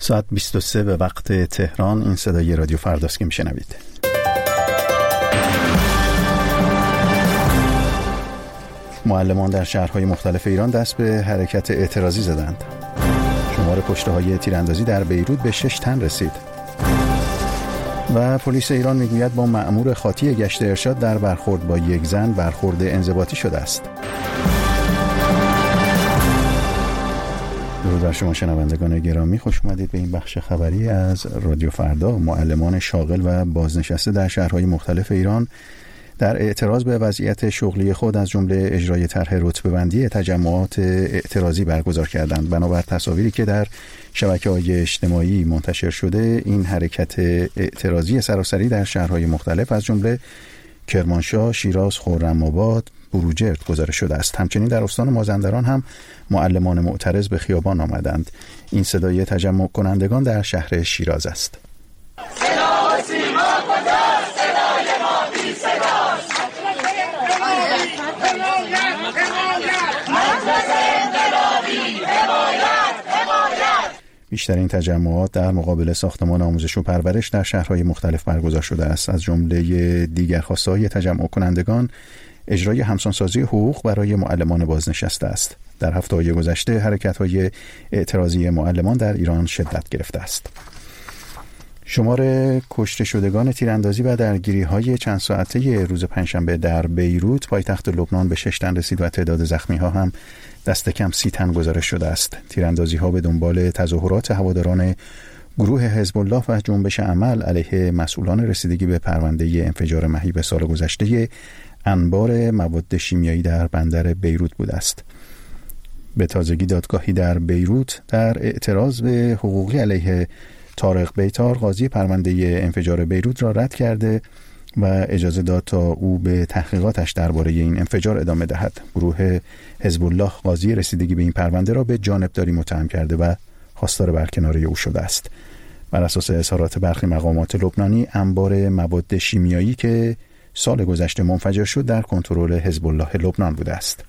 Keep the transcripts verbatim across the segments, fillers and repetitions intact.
ساعت بیست و سه به وقت تهران. این صدای رادیو فرداست که میشنوید. معلمان در شهرهای مختلف ایران دست به حرکت اعتراضی زدند. شمار کشته‌های تیراندازی در بیروت به شش تن رسید. و پلیس ایران میگوید با مأمور خاطی گشت ارشاد در برخورد با یک زن برخورد انضباطی شده است. درود بر شما شنوندگان گرامی، خوش اومدید به این بخش خبری از رادیو فردا. معلمان شاغل و بازنشسته در شهرهای مختلف ایران در اعتراض به وضعیت شغلی خود از جمله اجرای طرح رتبه‌بندی تجمعات اعتراضی برگزار کردند. بنابر تصاویری که در شبکه‌های اجتماعی منتشر شده، این حرکت اعتراضی سراسری در شهرهای مختلف از جمله کرمانشاه، شیراز، خرم‌آباد، بروجرد گزارش شده است. همچنین در استان مازندران هم معلمان معترض به خیابان آمدند. این صدای تجمع کنندگان در شهر شیراز است. بیشترین تجمعات در مقابل ساختمان آموزش و پرورش در شهرهای مختلف برگزار شده است. از جمله دیگر خواسته‌های تجمع کنندگان اجرای همسانسازی حقوق برای معلمان بازنشسته است. در هفته‌های گذشته حرکت‌های اعتراضی معلمان در ایران شدت گرفته است. شمار کشته شدگان تیراندازی و درگیری‌های چند ساعته روز پنجشنبه در بیروت پایتخت لبنان به شش تن رسید و تعداد زخمی‌ها هم دست کم سی تن گزارش شده است. تیراندازی‌ها به دنبال تظاهرات هواداران گروه حزب الله و جنبش عمل علیه مسئولان رسیدگی به پرونده انفجار مهیب سال گذشته انبار مواد شیمیایی در بندر بیروت بوده است. به تازگی دادگاهی در بیروت در اعتراض به حقوقی علیه طارق بیطار قاضی پرونده انفجار بیروت را رد کرده و اجازه داد تا او به تحقیقاتش درباره این انفجار ادامه دهد. گروه حزب الله قاضی رسیدگی به این پرونده را به جانبداری متهم کرده و خواستار برکناری او شده است. بر اساس اظهارات برخی مقامات لبنانی، انبار مواد شیمیایی که سال گذشته منفجر شد در کنترل حزب الله لبنان بوده است.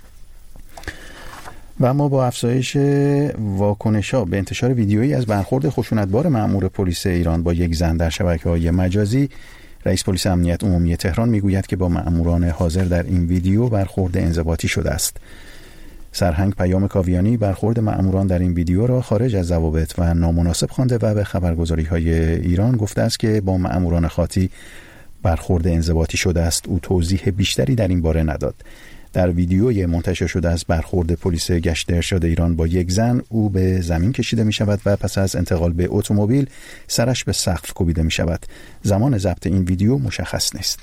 و اما با افزایش واکنش‌ها به انتشار ویدیویی از برخورد خشونتبار مأمور پلیس ایران با یک زن در شبکه‌های مجازی، رئیس پلیس امنیت عمومی تهران میگوید که با مأموران حاضر در این ویدیو برخورد انضباطی شده است. سرهنگ پیام کاویانی برخورد مأموران در این ویدیو را خارج از ضوابط و نامناسب خوانده و به خبرگزاری‌های ایران گفته است که با مأموران خاطی برخورد انضباطی شده است. او توضیح بیشتری در این باره نداد. در ویدیوی منتشر شده از برخورد پلیس گشت ارشاد ایران با یک زن، او به زمین کشیده می شود و پس از انتقال به اتومبیل سرش به سقف کوبیده می شود. زمان ضبط این ویدیو مشخص نیست.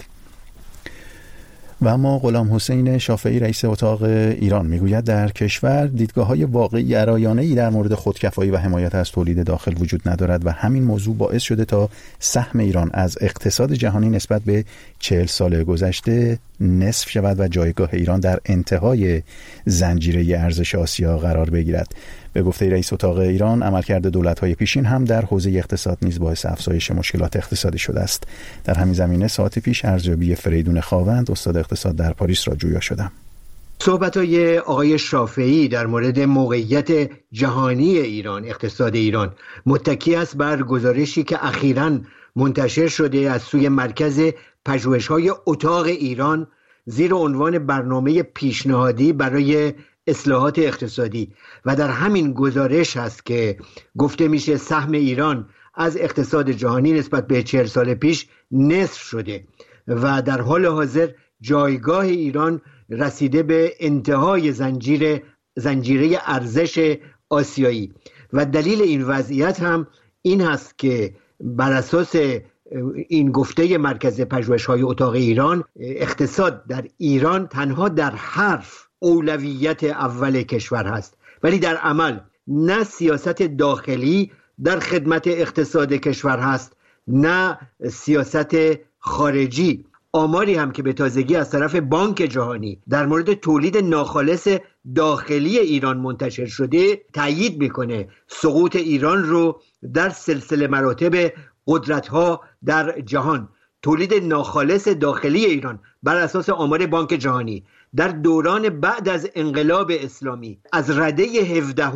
و اما غلام حسین شافعی رئیس اتاق ایران میگوید در کشور دیدگاه‌های واقعی گرایانه‌ای در مورد خودکفایی و حمایت از تولید داخل وجود ندارد و همین موضوع باعث شده تا سهم ایران از اقتصاد جهانی نسبت به چهل سال گذشته نصف شود و جایگاه ایران در انتهای زنجیره ارزش آسیا قرار بگیرد. به گفته رئیس اتاق ایران، عملکرد دولت‌های پیشین هم در حوزه اقتصاد نیز باعث افزایش مشکلات اقتصادی شده است. در همین زمینه ساعت پیش ارزیابی فریدون خاوند، استاد اقتصاد در پاریس را جویا شدم. صحبت‌های آقای شافعی در مورد موقعیت جهانی ایران، اقتصاد ایران، متکی است بر گزارشی که اخیراً منتشر شده از سوی مرکز پژوهش‌های اتاق ایران زیر عنوان برنامه پیشنهادی برای اصلاحات اقتصادی، و در همین گزارش هست که گفته میشه سهم ایران از اقتصاد جهانی نسبت به چهل سال پیش نصف شده و در حال حاضر جایگاه ایران رسیده به انتهای زنجیره زنجیره ارزش آسیایی. و دلیل این وضعیت هم این هست که بر اساس این گفته مرکز پژوهش‌های اتاق ایران، اقتصاد در ایران تنها در حرف اولویت اول کشور هست، ولی در عمل نه سیاست داخلی در خدمت اقتصاد کشور هست نه سیاست خارجی. آماری هم که به تازگی از طرف بانک جهانی در مورد تولید ناخالص داخلی ایران منتشر شده تأیید میکنه سقوط ایران رو در سلسله مراتب قدرت‌ها در جهان. تولید ناخالص داخلی ایران بر اساس آمار بانک جهانی در دوران بعد از انقلاب اسلامی از رده هفدهم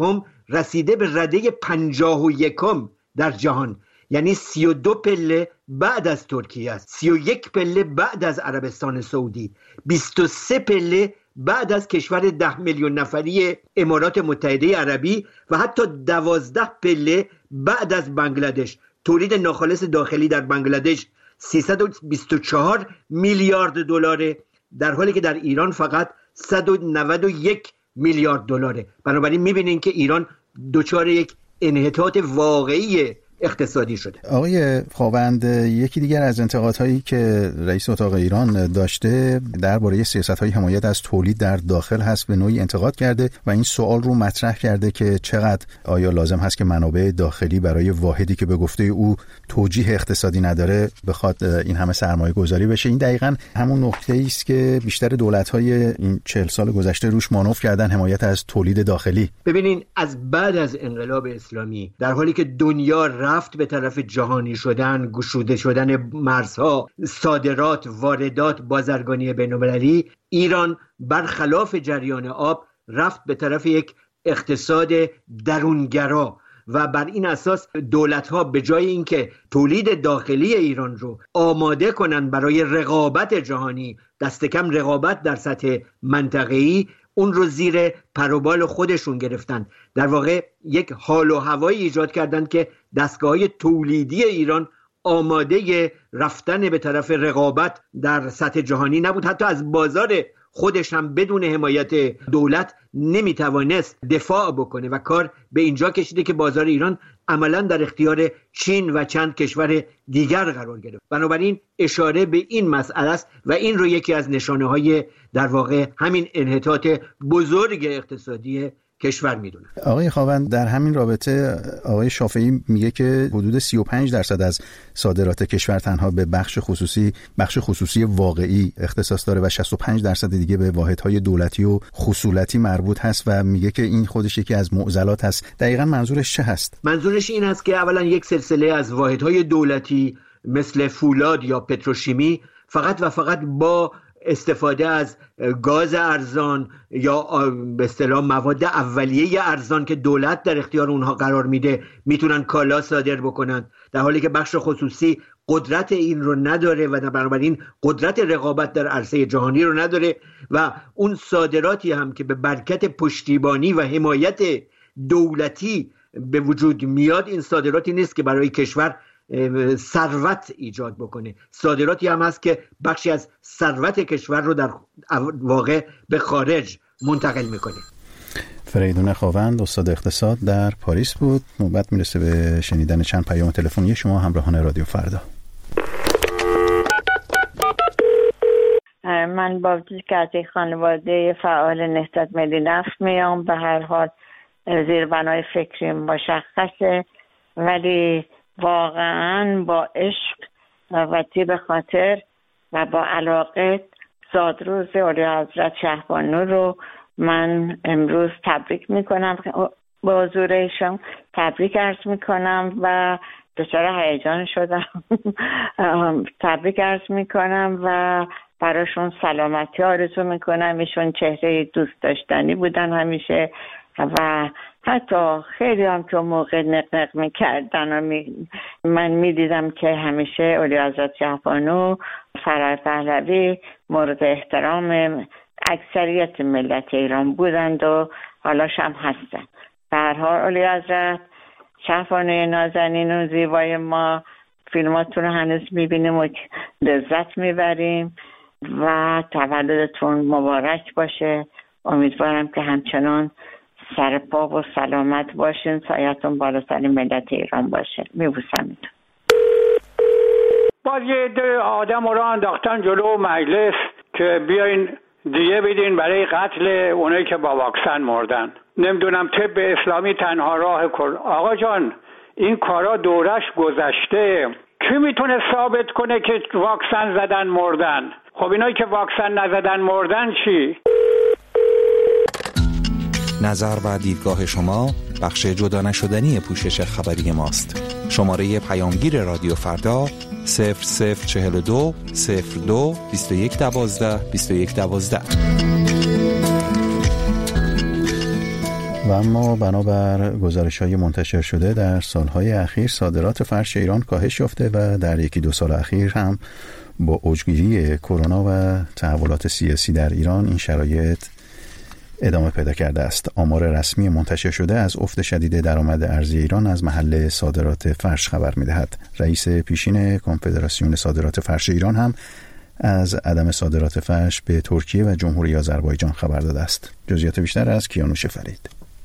رسیده به رده پنجاه و یکم در جهان، یعنی سی و دو پله بعد از ترکیه است، سی و یک پله بعد از عربستان سعودی، بیست و سه پله بعد از کشور ده میلیون نفری امارات متحده عربی و حتی دوازده پله بعد از بنگلادش. تولید ناخالص داخلی در بنگلادش سیصد و بیست و چهار میلیارد دلاره، در حالی که در ایران فقط صد و نود و یک میلیارد دلاره. بنابراین میبینین که ایران دچار یک انحطاط واقعی اقتصادی شده. آقای خاوند، یکی دیگر از انتقادهایی که رئیس اتاق ایران داشته درباره سیاست‌های حمایت از تولید در داخل هست، به نوعی انتقاد کرده و این سوال رو مطرح کرده که چقدر آیا لازم هست که منابع داخلی برای واحدی که به گفته او توجیه اقتصادی نداره بخواد این همه سرمایه گذاری بشه. این دقیقاً همون نکته‌ای است که بیشتر دولت‌های این چهل سال گذشته روش مانور کردن، حمایت از تولید داخلی. ببینین از بعد از انقلاب اسلامی در حالی که دنیا رفت به طرف جهانی شدن، گشوده شدن مرزها، صادرات، واردات، بازرگانی بین‌المللی، ایران برخلاف جریان آب رفت به طرف یک اقتصاد درونگرا و بر این اساس دولت‌ها به جای اینکه تولید داخلی ایران رو آماده کنن برای رقابت جهانی، دست کم رقابت در سطح منطقه‌ای، اون رو زیر پروبال خودشون گرفتن. در واقع یک حال و هوایی ایجاد کردن که دستگاه‌های تولیدی ایران آماده رفتن به طرف رقابت در سطح جهانی نبود. حتی از بازار خودش هم بدون حمایت دولت نمیتوانست دفاع بکنه و کار به اینجا کشیده که بازار ایران عملا در اختیار چین و چند کشور دیگر قرار گرفت. بنابراین اشاره به این مسئله است و این رو یکی از نشانه‌های در واقع همین انحطاط بزرگ اقتصادی کشور میدونن. آقای خاوند، در همین رابطه آقای شافعی میگه که حدود سی و پنج درصد از صادرات کشور تنها به بخش خصوصی بخش خصوصی واقعی اختصاص داره و شصت و پنج درصد دیگه به واحدهای دولتی و خصولتی مربوط هست و میگه که این خودش یکی از معضلات هست. دقیقاً منظورش چه هست؟ منظورش این است که اولا یک سلسله از واحدهای دولتی مثل فولاد یا پتروشیمی فقط و فقط با استفاده از گاز ارزان یا به اصطلاح مواد اولیه ارزان که دولت در اختیار اونها قرار میده میتونن کالا صادر بکنن، در حالی که بخش خصوصی قدرت این رو نداره و بنابراین قدرت رقابت در عرصه جهانی رو نداره و اون صادراتی هم که به برکت پشتیبانی و حمایت دولتی به وجود میاد، این صادراتی نیست که برای کشور ثروت ایجاد بکنه. صادراتی هم هست که بخشی از ثروت کشور رو در واقع به خارج منتقل میکنه. فریدون خاوند، استاد اقتصاد در پاریس بود. نوبت میرسه به شنیدن چند پیام تلفنی شما همراهان رادیو فردا. من با وجودی که از یک خانواده فعال نهضت ملی نفت میام، به هر حال زیربنای فکری مشخصه، ولی واقعا با عشق و تیب خاطر و با علاقه زادروز اولیا حضرت شهبانو رو من امروز تبریک میکنم، با حضور ایشان تبریک عرض میکنم و دچار هیجان شدم. تبریک عرض میکنم و براشون سلامتی آرزو میکنم. ایشون چهره دوست داشتنی بودن همیشه و حتی خیلی هم که موقع نقنق میکردن و می... من میدیدم که همیشه اولیا حضرت شهبانو فرای پهلوی مورد احترام اکثریت ملت ایران بودند و حالاش هم هستن. به هر حال اولیا حضرت شهبانوی نازنین و زیبای ما، فیلماتون رو هنوز میبینیم و لذت میبریم و تولدتون مبارک باشه. امیدوارم که همچنان سر پا و سلامت باشین، سایتون بالا سر ملت ایران باشه. میبوسم. باز یه عده آدم رو انداختن جلو مجلس که بیاین دیگه بدین برای قتل اونایی که با واکسن مردن. نمیدونم طب اسلامی تنها راه کن. آقا جان، این کارا دورش گذشته. کی میتونه ثابت کنه که واکسن زدن مردن؟ خب اینایی که واکسن نزدن مردن چی؟ نظر و دیدگاه شما بخش جدا نشدنی پوشش خبری ماست. شماره پیامگیر رادیو فردا صفر صفر چهل و دو صفر دو بیست و یک دوازده بیست و یک دوازده. و اما بنابر گزارش‌های منتشر شده در سالهای اخیر صادرات فرش ایران کاهش یافته و در یکی دو سال اخیر هم با اوجگیری کرونا و تحولات سیاسی در ایران این شرایط ادامه پیدا کرده است. آمار رسمی منتشر شده از افت شدید درآمد ارزی ایران از محل صادرات فرش خبر می‌دهد. رئیس پیشین کنفدراسیون صادرات فرش ایران هم از عدم صادرات فرش به ترکیه و جمهوری آذربایجان خبر داده است. جزئیات بیشتر از کیانوش فرید.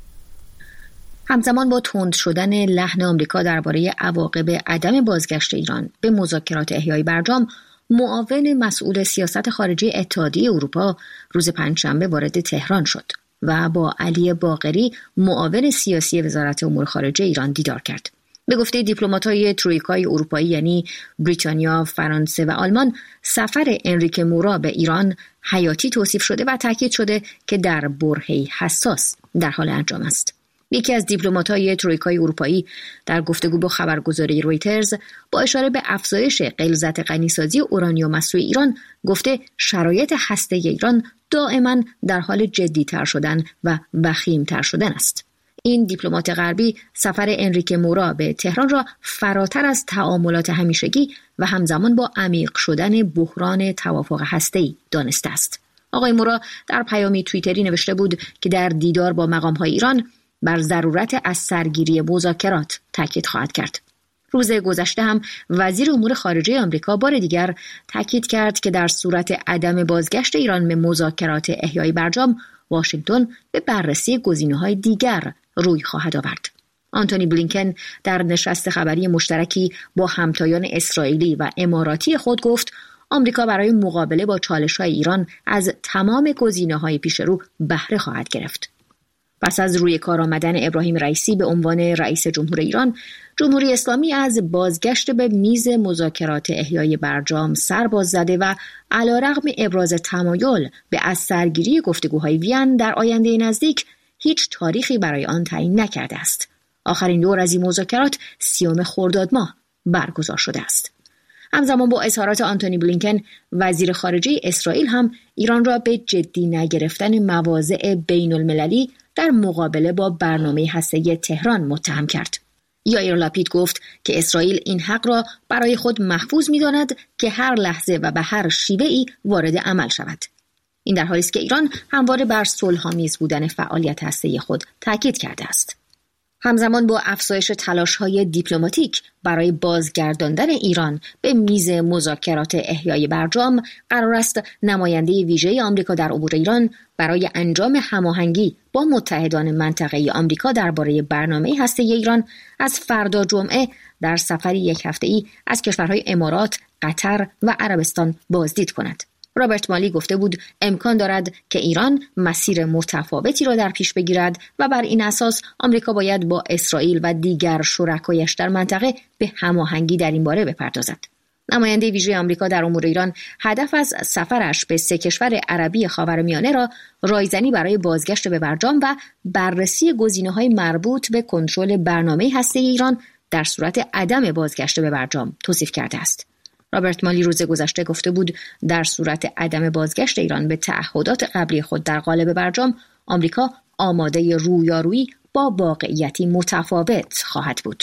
همزمان با تند شدن لحن آمریکا درباره عواقب عدم بازگشت ایران به مذاکرات احیای برجام، معاون مسئول سیاست خارجی اتحادیه اروپا روز پنجشنبه وارد تهران شد و با علی باقری معاون سیاسی وزارت امور خارجه ایران دیدار کرد. به گفته دیپلمات‌های ترویکای اروپایی یعنی بریتانیا، فرانسه و آلمان، سفر انریکه مورا به ایران حیاتی توصیف شده و تاکید شده که در برهه‌ای حساس در حال انجام است. یکی از دیپلمات‌های ترویکای اروپایی در گفتگو با خبرگزاری رویترز با اشاره به افزایش غلظت غنیسازی اورانیوم از سوی ایران گفته شرایط هسته‌ای ایران دائما در حال جدی‌تر شدن و وخیم‌تر شدن است. این دیپلمات غربی سفر انریکه مورا به تهران را فراتر از تعاملات همیشگی و همزمان با عمیق شدن بحران توافق هسته‌ای دانسته است. آقای مورا در پیامی توییتری نوشته بود که در دیدار با مقام‌های ایران بر ضرورت از سرگیری مذاکرات تاکید خواهد کرد. روز گذشته هم وزیر امور خارجه آمریکا بار دیگر تاکید کرد که در صورت عدم بازگشت ایران به مذاکرات احیای برجام، واشنگتن به بررسی گزینه‌های دیگر روی خواهد آورد. آنتونی بلینکن در نشست خبری مشترکی با همتایان اسرائیلی و اماراتی خود گفت آمریکا برای مقابله با چالش‌های ایران از تمام گزینه‌های پیش رو بهره خواهد گرفت. پس از روی کار آمدن ابراهیم رئیسی به عنوان رئیس جمهور ایران، جمهوری اسلامی از بازگشت به میز مذاکرات احیای برجام سر باز زده و علیرغم ابراز تمایل به از سرگیری گفتگوهای وین در آینده نزدیک هیچ تاریخی برای آن تعیین نکرده است. آخرین دور از این مذاکرات سیوم خرداد ماه برگزار شده است. همزمان با اظهارات آنتونی بلینکن، وزیر خارجه اسرائیل هم ایران را به جدی نگرفتن مواضع بین المللی در مقابله با برنامه هسته‌ای تهران متهم کرد. یائیر لپید گفت که اسرائیل این حق را برای خود محفوظ می‌داند که هر لحظه و به هر شیوه‌ای وارد عمل شود. این در حالی است که ایران همواره بر صلح‌آمیز بودن فعالیت هسته‌ای خود تاکید کرده است. همزمان با افزایش تلاش‌های دیپلماتیک برای بازگرداندن ایران به میز مذاکرات احیای برجام، قرار است نماینده ویژه آمریکا در امور ایران برای انجام هماهنگی با متحدان منطقه‌ای آمریکا درباره برنامه هسته‌ای ایران از فردا جمعه در سفری یک هفته‌ای از کشورهای امارات، قطر و عربستان بازدید کند. رابرت مالی گفته بود امکان دارد که ایران مسیر متفاوتی را در پیش بگیرد و بر این اساس آمریکا باید با اسرائیل و دیگر شرکایش در منطقه به هماهنگی در این باره بپردازد. نماینده ویژه آمریکا در امور ایران هدف از سفرش به سه کشور عربی خاورمیانه را رایزنی برای بازگشت به برجام و بررسی گزینه‌های مربوط به کنترل برنامه هسته‌ای ایران در صورت عدم بازگشت به برجام توصیف کرده است. رابرت مالی روز گذشته گفته بود در صورت عدم بازگشت ایران به تعهدات قبلی خود در قالب برجام، آمریکا آماده رویارویی با واقعیتی متفاوت خواهد بود.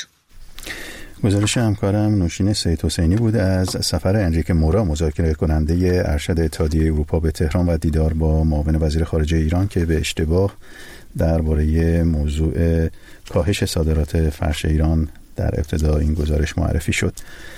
گزارش همکارم نوشین سید حسینی بود از سفر انریکه مورا، مذاکره کننده ارشد اتحادیه اروپا به تهران و دیدار با معاون وزیر خارجه ایران که به اشتباه درباره موضوع کاهش صادرات فرش ایران در ابتدا این گزارش معرفی شد.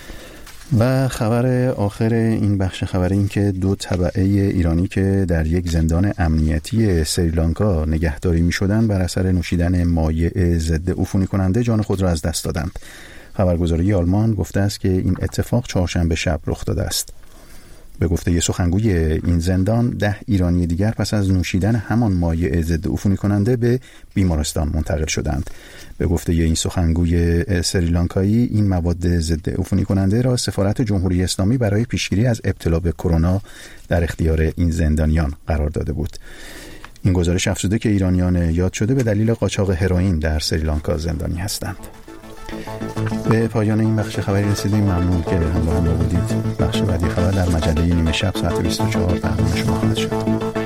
و خبر آخر این بخش خبر این که دو تبعه ایرانی که در یک زندان امنیتی سریلانکا نگهداری می شدن بر اثر نوشیدن مایع ضد عفونی کننده جان خود را از دست دادند. خبرگزاری آلمان گفته است که این اتفاق چهارشنبه شب رخ داده است. به گفته یه سخنگوی این زندان، ده ایرانی دیگر پس از نوشیدن همان مایع ضد عفونی کننده به بیمارستان منتقل شدند. به گفته این سخنگوی سریلانکایی، این مواد ضد عفونی کننده را سفارت جمهوری اسلامی برای پیشگیری از ابتلا به کرونا در اختیار این زندانیان قرار داده بود. این گزارش افزوده که ایرانیان یاد شده به دلیل قاچاق هروئین در سریلانکا زندانی هستند. به پایان این بخش خبری رسیدیم. ممنون که همراه ما بودید. بخش بعدی خبر در مجله نیمه شب ساعت بیست و چهار تقدیم شما خواهد شد.